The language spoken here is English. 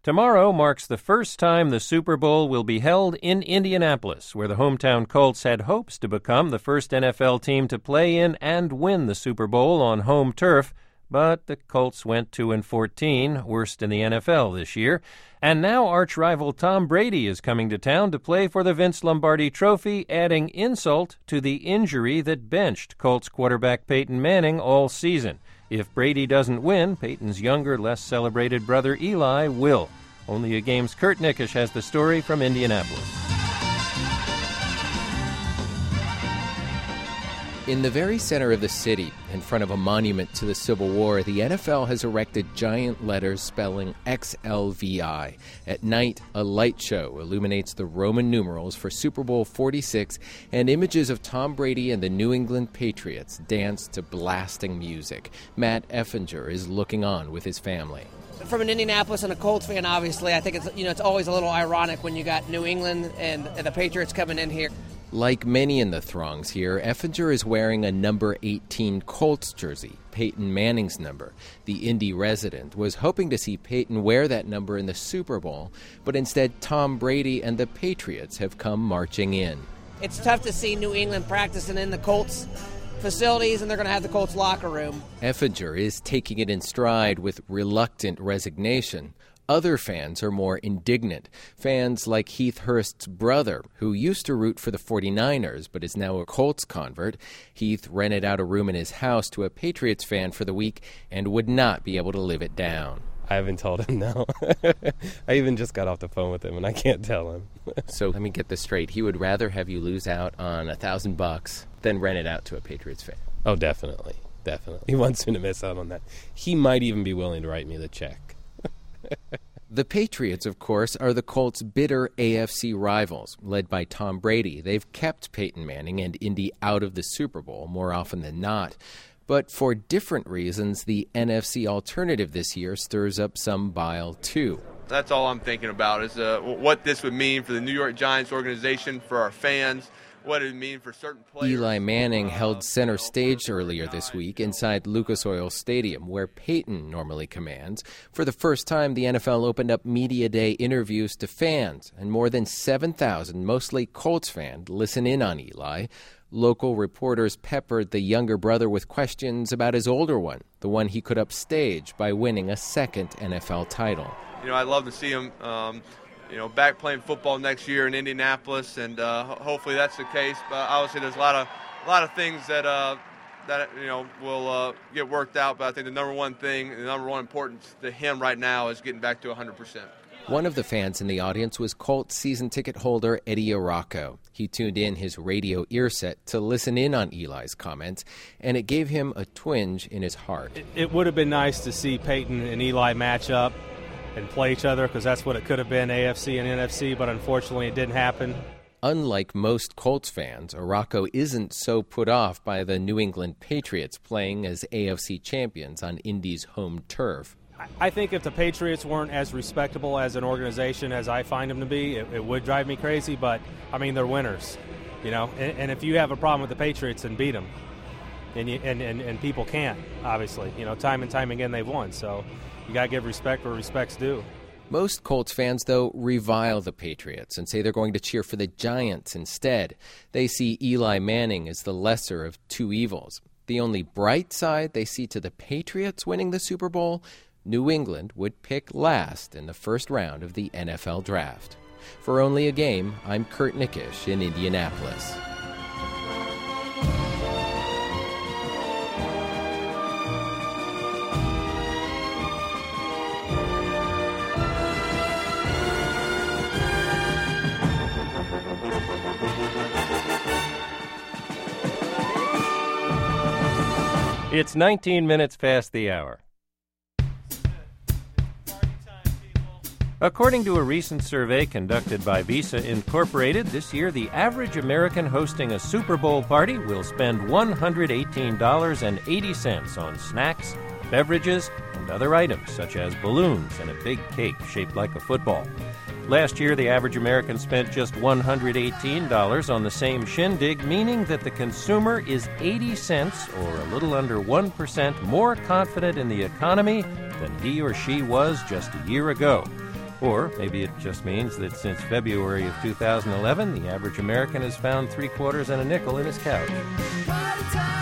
Tomorrow marks the first time the Super Bowl will be held in Indianapolis, where the hometown Colts had hopes to become the first NFL team to play in and win the Super Bowl on home turf. But the Colts went 2-14, worst in the NFL this year. And now arch-rival Tom Brady is coming to town to play for the Vince Lombardi Trophy, adding insult to the injury that benched Colts quarterback Peyton Manning all season. If Brady doesn't win, Peyton's younger, less celebrated brother Eli will. Only a Game's Kurt Nickisch has the story from Indianapolis. In the very center of the city, in front of a monument to the Civil War, the NFL has erected giant letters spelling XLVI. At night, a light show illuminates the Roman numerals for Super Bowl 46, and images of Tom Brady and the New England Patriots dance to blasting music. Matt Effinger is looking on with his family. From an Indianapolis and a Colts fan, obviously, I think it's always a little ironic when you got New England and the Patriots coming in here. Like many in the throngs here, Effinger is wearing a number 18 Colts jersey, Peyton Manning's number. The Indy resident was hoping to see Peyton wear that number in the Super Bowl, but instead Tom Brady and the Patriots have come marching in. It's tough to see New England practicing in the Colts facilities, and they're going to have the Colts locker room. Effinger is taking it in stride with reluctant resignation. Other fans are more indignant. Fans like Heath Hurst's brother, who used to root for the 49ers but is now a Colts convert. Heath rented out a room in his house to a Patriots fan for the week and would not be able to live it down. I haven't told him, no. I even just got off the phone with him, and I can't tell him. So let me get this straight. He would rather have you lose out on $1,000 than rent it out to a Patriots fan. Oh, definitely. Definitely. He wants me to miss out on that. He might even be willing to write me the check. The Patriots, of course, are the Colts' bitter AFC rivals. Led by Tom Brady, they've kept Peyton Manning and Indy out of the Super Bowl more often than not. But for different reasons, the NFC alternative this year stirs up some bile, too. That's all I'm thinking about is what this would mean for the New York Giants organization, for our fans, what it would mean for certain players. Eli Manning held center stage earlier this week inside Lucas Oil Stadium, where Peyton normally commands. For the first time, the NFL opened up Media Day interviews to fans, and more than 7,000, mostly Colts fans, listen in on Eli. Local reporters peppered the younger brother with questions about his older one, the one he could upstage by winning a second NFL title. I'd love to see him back playing football next year in Indianapolis, and hopefully that's the case. But obviously, there's a lot of things that will get worked out. But I think the number one thing, the number one importance to him right now is getting back to 100%. One of the fans in the audience was Colts season ticket holder Eddie Arocco. He tuned in his radio ear set to listen in on Eli's comments, and it gave him a twinge in his heart. It would have been nice to see Peyton and Eli match up and play each other, because that's what it could have been, AFC and NFC, but unfortunately it didn't happen. Unlike most Colts fans, Arocco isn't so put off by the New England Patriots playing as AFC champions on Indy's home turf. I think if the Patriots weren't as respectable as an organization as I find them to be, it would drive me crazy, but, I mean, they're winners, and if you have a problem with the Patriots, then beat them, and people can't, obviously. Time and time again they've won, so you got to give respect where respect's due. Most Colts fans, though, revile the Patriots and say they're going to cheer for the Giants instead. They see Eli Manning as the lesser of two evils. The only bright side they see to the Patriots winning the Super Bowl: New England would pick last in the first round of the NFL Draft. For Only a Game, I'm Kurt Nickisch in Indianapolis. It's 19 minutes past the hour. According to a recent survey conducted by Visa Incorporated, this year the average American hosting a Super Bowl party will spend $118.80 on snacks, beverages, and other items such as balloons and a big cake shaped like a football. Last year, the average American spent just $118 on the same shindig, meaning that the consumer is 80 cents, or a little under 1%, more confident in the economy than he or she was just a year ago. Or maybe it just means that since February of 2011, the average American has found 3 quarters and a nickel in his couch.